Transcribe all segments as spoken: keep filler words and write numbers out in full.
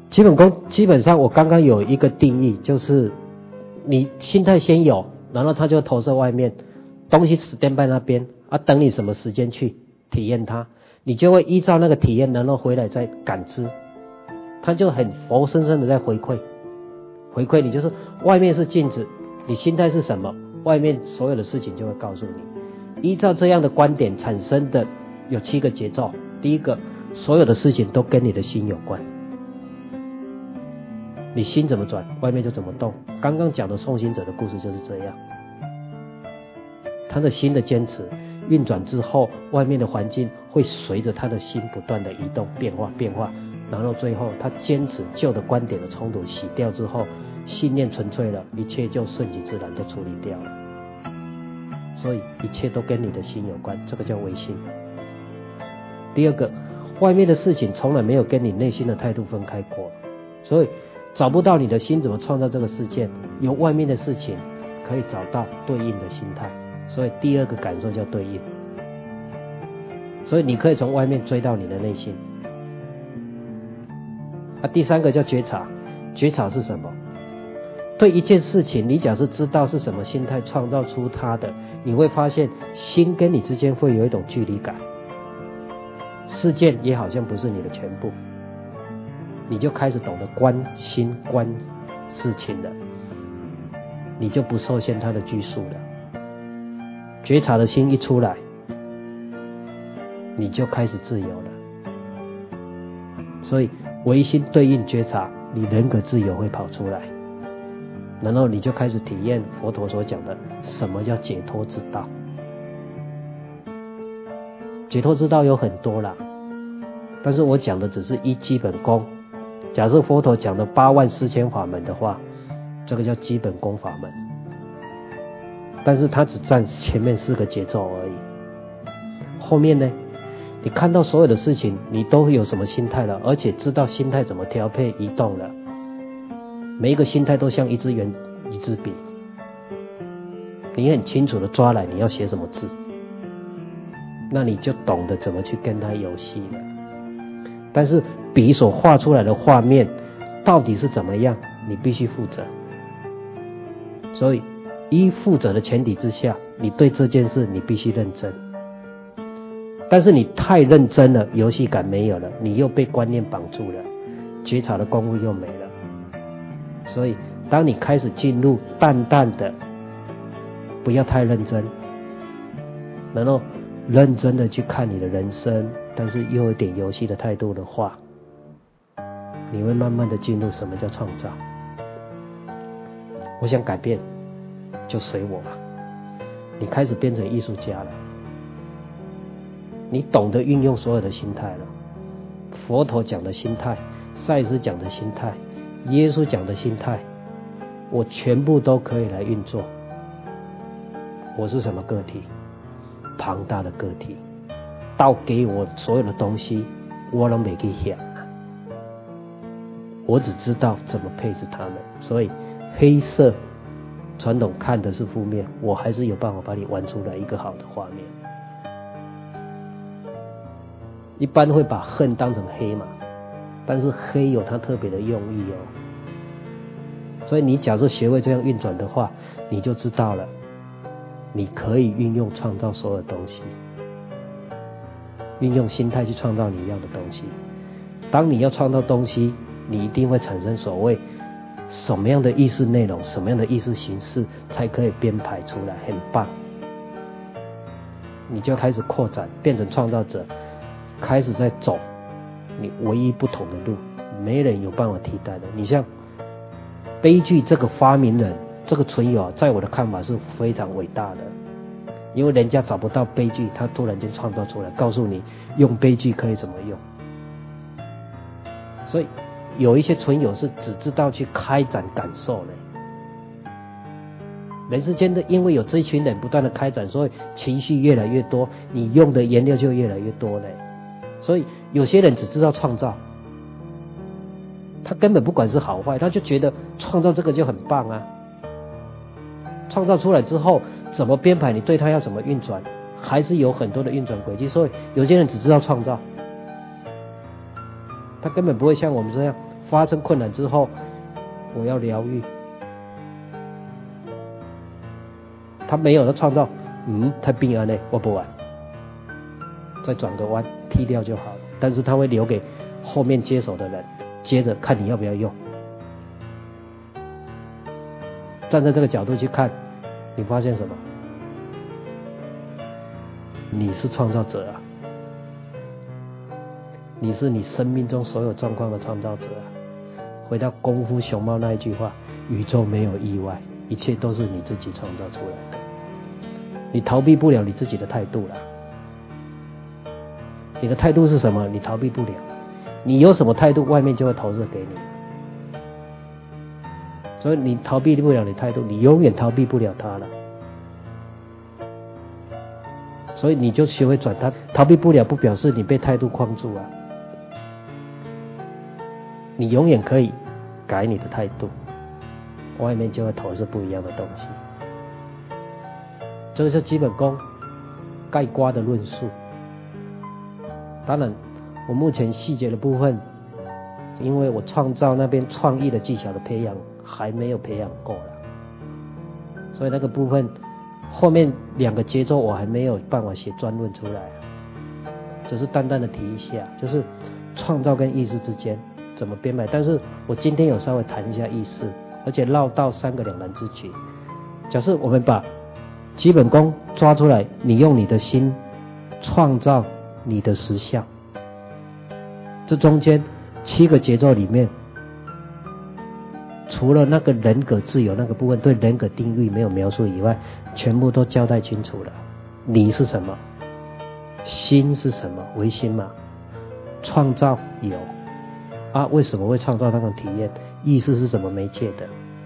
基本功基本上我刚刚有一个定义，就是你心态先有，然后它就投射外面，东西死垫在那边啊，等你什么时间去体验它，你就会依照那个体验，然后回来再感知，它就很活生生的在回馈，回馈你就是外面是镜子，你心态是什么，外面所有的事情就会告诉你。依照这样的观点产生的有七个节奏，第一个，所有的事情都跟你的心有关。你心怎么转，外面就怎么动。刚刚讲的送行者的故事就是这样，他的心的坚持运转之后，外面的环境会随着他的心不断的移动变化变化，然后最后他坚持旧的观点的冲突洗掉之后，信念纯粹了，一切就顺其自然就处理掉了。所以一切都跟你的心有关，这个叫唯心。第二个，外面的事情从来没有跟你内心的态度分开过，所以找不到你的心怎么创造这个事件，由外面的事情可以找到对应的心态，所以第二个感受叫对应。所以你可以从外面追到你的内心。啊，第三个叫觉察，觉察是什么？对一件事情，你假设知道是什么心态创造出它的，你会发现心跟你之间会有一种距离感，事件也好像不是你的全部，你就开始懂得观心观事情了，你就不受限它的拘束了。觉察的心一出来，你就开始自由了。所以唯心对应觉察，你人格自由会跑出来，然后你就开始体验佛陀所讲的什么叫解脱之道。解脱之道有很多啦，但是我讲的只是一基本功。假设佛陀讲的八万四千法门的话，这个叫基本功法门，但是它只占前面四个节奏而已。后面呢，你看到所有的事情，你都有什么心态了，而且知道心态怎么调配移动了。每一个心态都像一支圆一支笔，你很清楚的抓来你要写什么字，那你就懂得怎么去跟它游戏了。但是笔所画出来的画面到底是怎么样，你必须负责。所以依负责的前提之下，你对这件事你必须认真。但是你太认真了，游戏感没有了，你又被观念绑住了，觉察的功夫又没了。所以当你开始进入淡淡的，不要太认真，然后认真的去看你的人生，但是又有点游戏的态度的话，你会慢慢的进入什么叫创造。我想改变，就随我吧。你开始变成艺术家了，你懂得运用所有的心态了。佛陀讲的心态，赛斯讲的心态，耶稣讲的心态，我全部都可以来运作。我是什么个体？庞大的个体，倒给我所有的东西，我都没去想，我只知道怎么配置它们。所以黑色传统看的是负面，我还是有办法把你玩出来一个好的画面。一般会把恨当成黑嘛，但是黑有它特别的用意哦。所以你假设学会这样运转的话，你就知道了，你可以运用创造所有东西，运用心态去创造你要的东西。当你要创造东西，你一定会产生所谓什么样的意识内容，什么样的意识形式才可以编排出来，很棒。你就开始扩展，变成创造者，开始在走你唯一不同的路，没人有办法替代的。你像悲剧这个发明人，这个存有，在我的看法是非常伟大的，因为人家找不到悲剧，他突然间创造出来，告诉你用悲剧可以怎么用。所以有一些存有是只知道去开展感受的，人世间的因为有这一群人不断的开展，所以情绪越来越多，你用的颜料就越来越多嘞。所以有些人只知道创造，他根本不管是好坏，他就觉得创造这个就很棒啊。创造出来之后怎么编排，你对他要怎么运转，还是有很多的运转轨迹。所以有些人只知道创造，他根本不会像我们这样发生困难之后，我要疗愈。他没有的创造，嗯，太平安了，我不玩，再转个弯踢掉就好了。但是他会留给后面接手的人，接着看你要不要用。站在这个角度去看，你发现什么？你是创造者啊，你是你生命中所有状况的创造者啊。回到功夫熊猫那一句话，宇宙没有意外，一切都是你自己创造出来的。你逃避不了你自己的态度啦。你的态度是什么？你逃避不了。你有什么态度，外面就会投射给你。所以你逃避不了你态度，你永远逃避不了它了。所以你就学会转它，逃避不了不表示你被态度框住啊。你永远可以改你的态度，外面就会投射不一样的东西。这个是基本功概括的论述。当然我目前细节的部分，因为我创造那边创意的技巧的培养还没有培养够了，所以那个部分后面两个节奏我还没有办法写专论出来，只是淡淡的提一下，就是创造跟意识之间怎么编排。但是我今天有稍微谈一下意识，而且绕到三个两难之局。假设我们把基本功抓出来，你用你的心创造你的实相，这中间七个节奏里面，除了那个人格自由那个部分对人格定义没有描述以外，全部都交代清楚了。你是什么？心是什么？唯心嘛。创造有啊，为什么会创造那种体验？意识是怎么媒介的？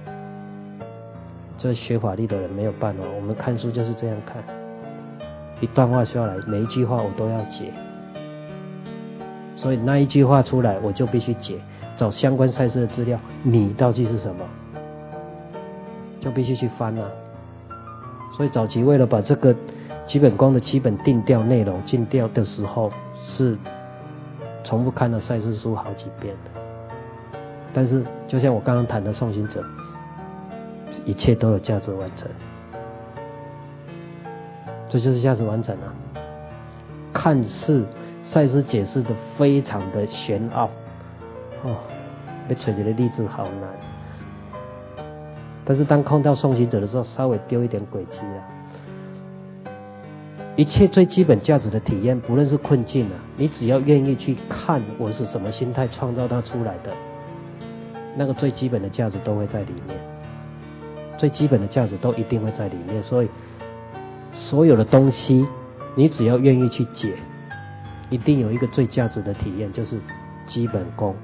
这学法律的人没有办法，我们看书就是这样看，一段话下来，每一句话我都要解，所以那一句话出来，我就必须解，找相关赛事的资料，你到底是什么，就必须去翻啊。所以早期为了把这个基本功的基本定调内容进调的时候，是重复看了赛事书好几遍的。但是就像我刚刚谈的送行者，一切都有价值完成，这就是价值完成啊。看似赛斯解释的非常的玄奥哦，要找一个例子好难。但是当碰到送行者的时候，稍微丢一点轨迹啊。一切最基本价值的体验，不论是困境啊，你只要愿意去看我是什么心态创造它出来的，那个最基本的价值都会在里面。最基本的价值都一定会在里面，所以所有的东西你只要愿意去解，一定有一个最价值的体验，就是基本功，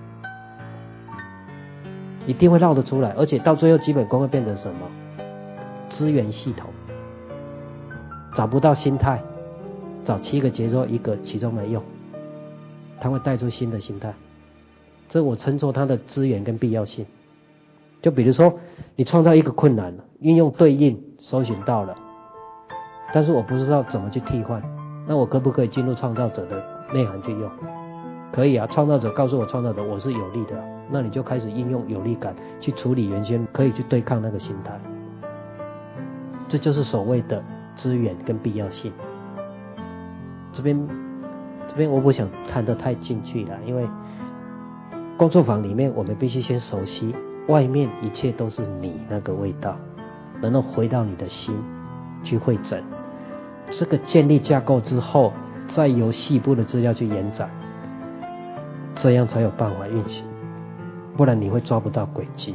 一定会绕得出来。而且到最后基本功会变成什么？资源系统。找不到心态，找七个节奏一个其中没用，它会带出新的心态，这我称作它的资源跟必要性。就比如说你创造一个困难，运用对应搜寻到了，但是我不知道怎么去替换，那我可不可以进入创造者的内涵去用？可以啊，创造者告诉我创造者我是有利的，那你就开始应用有利感去处理原先可以去对抗那个心态。这就是所谓的资源跟必要性。这边这边我不想谈得太进去了，因为工作坊里面我们必须先熟悉外面一切都是你那个味道，然后回到你的心去汇整，这个建立架构之后，再由细部的资料去延展，这样才有办法运行，不然你会抓不到轨迹。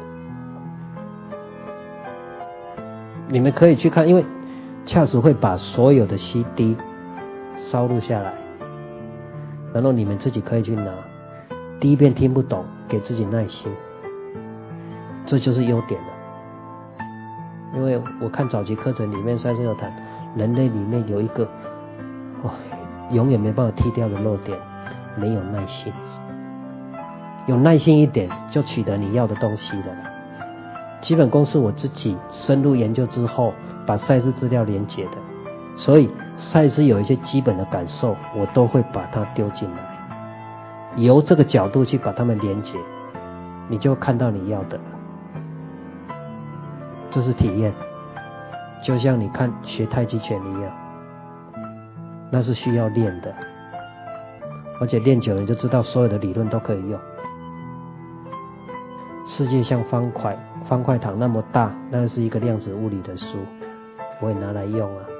你们可以去看，因为恰实会把所有的 C D 烧录下来，然后你们自己可以去拿，第一遍听不懂，给自己耐心，这就是优点了。因为我看早期课程里面赛斯有谈，人类里面有一个哦，永远没办法踢掉的弱点，没有耐心。有耐心一点，就取得你要的东西了。基本功是我自己深入研究之后把赛事资料连结的，所以赛事有一些基本的感受我都会把它丢进来，由这个角度去把它们连结， 你就看到你要的了。这是体验，就像你看学太极拳一样，那是需要练的，而且练久了你就知道所有的理论都可以用。世界像方块方块糖那么大，那是一个量子物理的书，我也拿来用啊。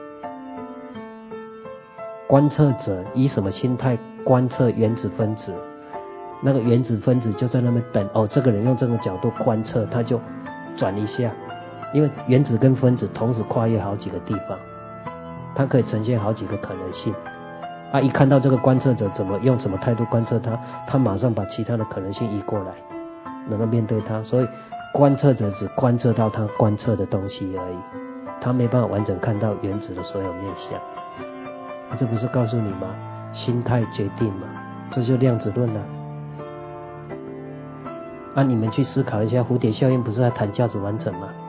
观测者以什么心态观测原子分子？那个原子分子就在那边等，哦，这个人用这个角度观测，他就转一下，因为原子跟分子同时跨越好几个地方，它可以呈现好几个可能性。啊，一看到这个观测者怎么用什么态度观测他，他马上把其他的可能性移过来，能够面对他。所以观测者只观测到他观测的东西而已，他没办法完整看到原子的所有面向。啊，这不是告诉你吗？心态决定嘛，这就量子论了。啊，你们去思考一下，蝴蝶效应不是在谈价值完成吗？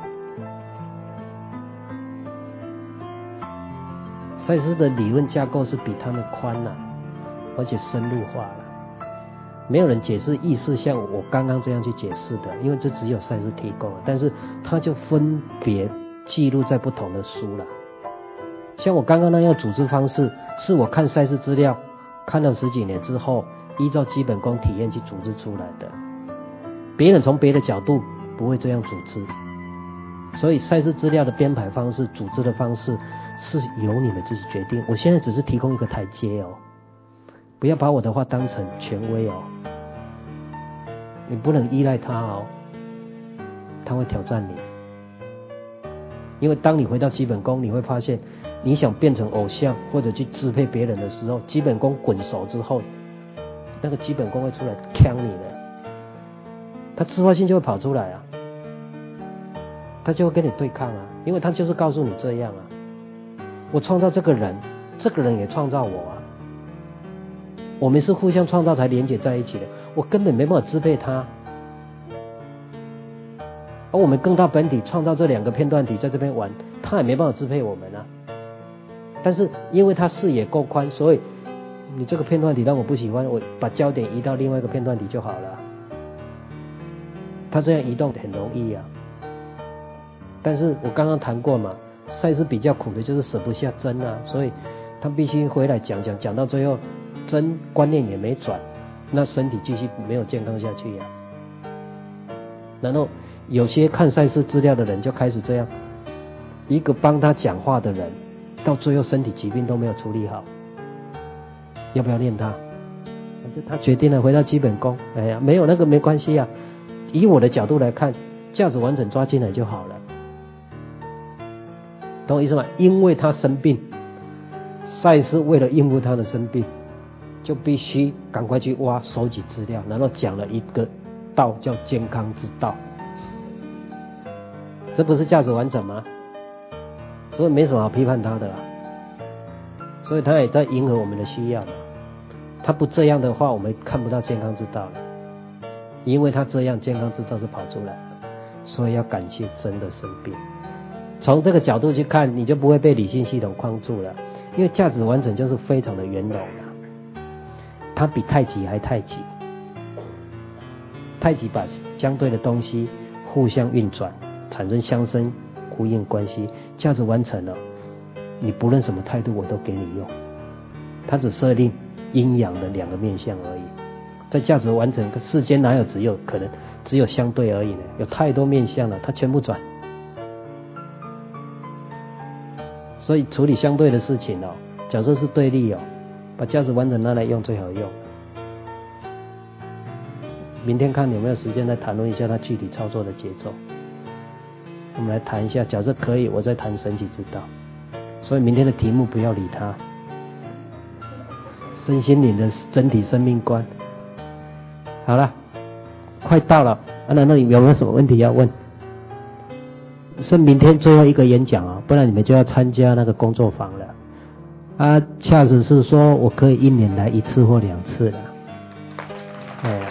赛斯的理论架构是比他们宽了，而且深入化了。没有人解释意识像我刚刚这样去解释的，因为这只有赛斯提供了，但是他就分别记录在不同的书了。像我刚刚那样组织方式，是我看赛斯资料看了十几年之后，依照基本功体验去组织出来的。别人从别的角度不会这样组织，所以赛斯资料的编排方式、组织的方式是由你们自己决定。我现在只是提供一个台阶哦，不要把我的话当成权威哦，你不能依赖他哦，他会挑战你。因为当你回到基本功，你会发现你想变成偶像或者去支配别人的时候，基本功滚熟之后，那个基本功会出来呛你的，他自发性就会跑出来啊，他就会跟你对抗啊，因为他就是告诉你这样啊，我创造这个人，这个人也创造我啊，我们是互相创造才连结在一起的，我根本没办法支配他。而我们更大本体创造这两个片段体在这边玩，他也没办法支配我们啊。但是因为他视野够宽，所以你这个片段体让我不喜欢，我把焦点移到另外一个片段体就好了。他这样移动很容易啊。但是我刚刚谈过嘛，赛斯比较苦的就是舍不下真啊，所以他必须回来讲讲，讲到最后真观念也没转，那身体继续没有健康下去啊。然后有些看赛斯资料的人就开始这样，一个帮他讲话的人到最后身体疾病都没有处理好，要不要念他？他决定了回到基本功，哎呀，没有那个没关系啊，以我的角度来看，价值完整抓进来就好了，懂我意思吗？因为他生病，赛斯为了应付他的生病，就必须赶快去挖收集资料，然后讲了一个道叫健康之道，这不是价值完整吗？所以没什么好批判他的啦，所以他也在迎合我们的需要嘛。他不这样的话，我们看不到健康之道了，因为他这样，健康之道是跑出来的，所以要感谢真的生病。从这个角度去看，你就不会被理性系统框住了，因为价值完整就是非常的圆融啊，它比太极还太极。太极把相对的东西互相运转，产生相生呼应关系。价值完成了，你不论什么态度我都给你用，它只设定阴阳的两个面向而已。在价值完整，世间哪有只有可能只有相对而已呢？有太多面向了，它全部转。所以处理相对的事情哦，假设是对立哦，把价值完整拿来用最好用。明天看有没有时间再谈论一下它具体操作的节奏。我们来谈一下，假设可以，我再谈神奇之道。所以明天的题目不要理它，身心灵的整体生命观。好了，快到了，啊，那那里有没有什么问题要问？是明天最后一个演讲啊，不然你们就要参加那个工作坊了。啊，恰实是说我可以一年来一次或两次了。哎。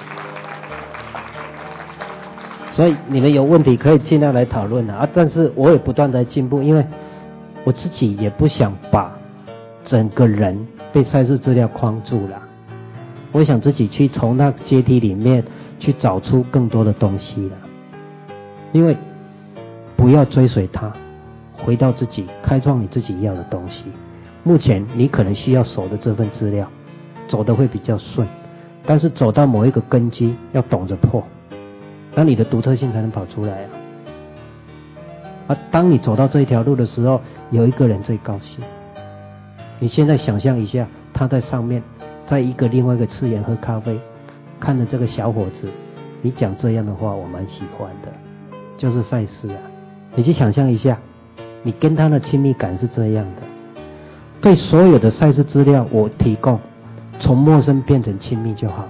所以你们有问题可以尽量来讨论啊，但是我也不断在进步，因为我自己也不想把整个人被赛事资料框住了，我想自己去从那阶梯里面去找出更多的东西了。因为不要追随他，回到自己，开创你自己要的东西。目前你可能需要守的这份资料，走得会比较顺，但是走到某一个根基，要懂着破，那你的独特性才能跑出来啊。啊，当你走到这一条路的时候，有一个人最高兴。你现在想象一下，他在上面，在一个另外一个次元喝咖啡，看着这个小伙子，你讲这样的话，我蛮喜欢的，就是赛斯啊。你去想象一下，你跟他的亲密感是这样的。对所有的赛斯资料，我提供，从陌生变成亲密就好了。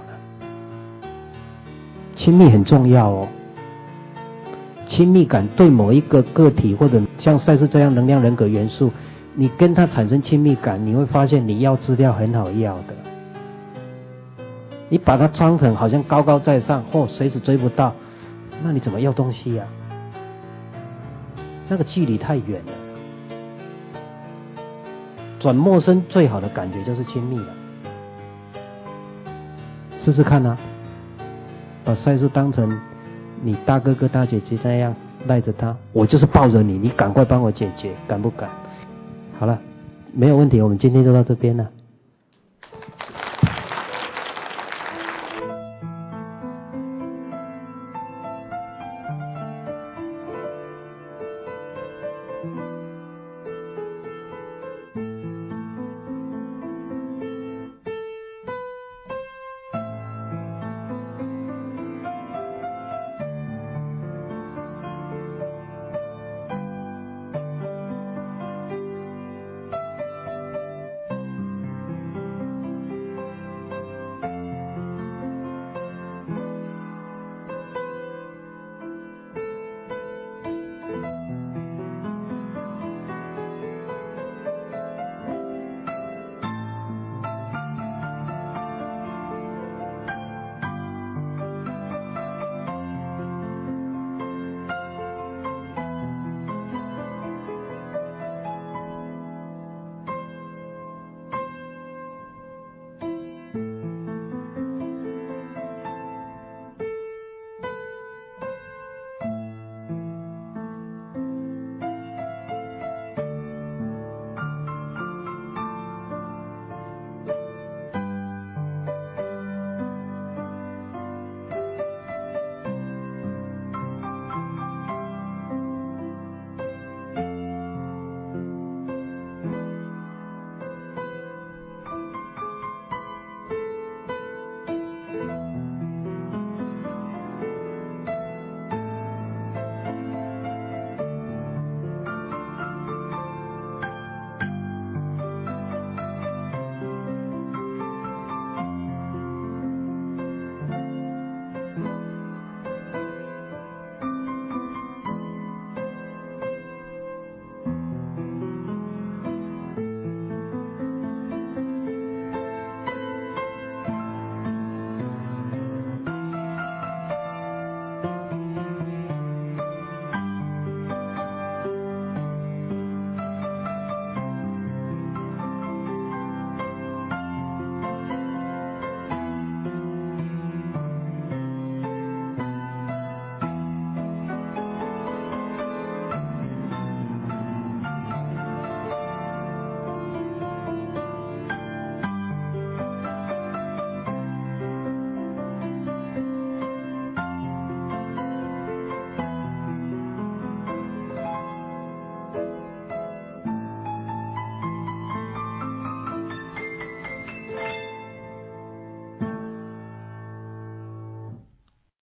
亲密很重要哦。亲密感对某一个个体，或者像赛斯这样能量人格元素，你跟他产生亲密感，你会发现你要资料很好要的。你把它装成好像高高在上，或随时追不到，那你怎么要东西啊？那个距离太远了。转陌生最好的感觉就是亲密了。试试看啊，把赛斯当成你大哥哥大姐姐那样赖着他，我就是抱着你，你赶快帮我解决，敢不敢？好了，没有问题，我们今天就到这边了。